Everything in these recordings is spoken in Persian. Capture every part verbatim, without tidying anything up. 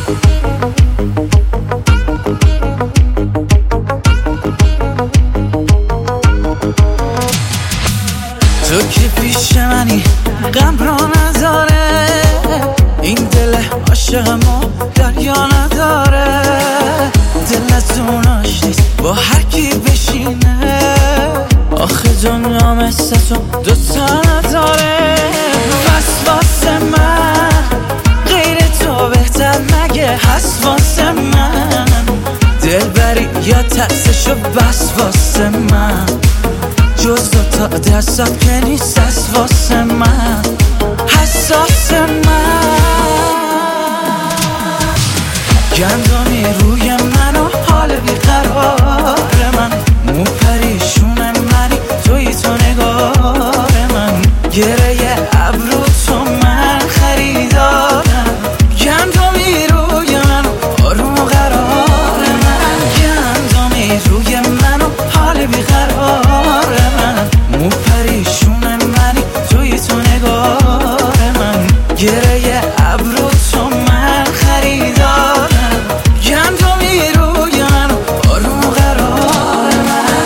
تو که پیش منی غم را نداره، این دل عاشقمو دریا نداره. دلتون آش نیست با هر کی بشینه، آخه دنیا مثل تو دوتا نداره. بس واسه من غیر تو بهتر مگه هست واسه من؟ دل بری یا ترسشو بس واسه من، جز دوتا دستات که نیست از واسه من، حساس من. گندمی روی من و حال بیقرار من، مو پریشون منی توی تو نگار من، گره ابرو تو من خریدارم. گندمی روی من و آروم و قرار من، گندمی روی من و حال بیقرار من، مو پریشون منی توی تو نگار من، گره ابرو تو من خریدارم. گندمی روی من و آروم و قرار من.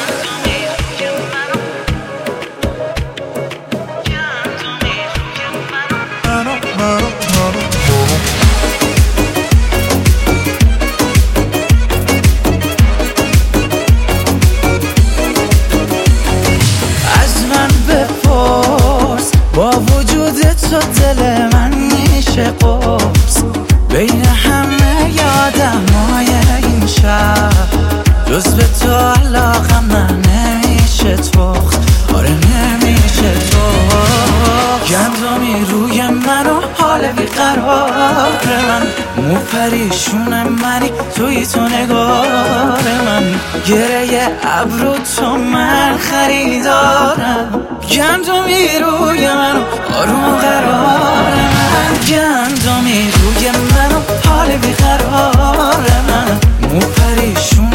از من بپرس با وجود تو دل من میشه قرص، بین همه یادمای این شهر جز به تو علاقم من نمیشه تخت، آره نمیشه تخت. گندمی روی من و حال بیقرار من، مو پریشون منی توی تو نگار من، گره ابرو تو من خریدارم. گندمی روی من و آروم و قرار من، گندمی روی من و حال بیقرار من، مو پریشون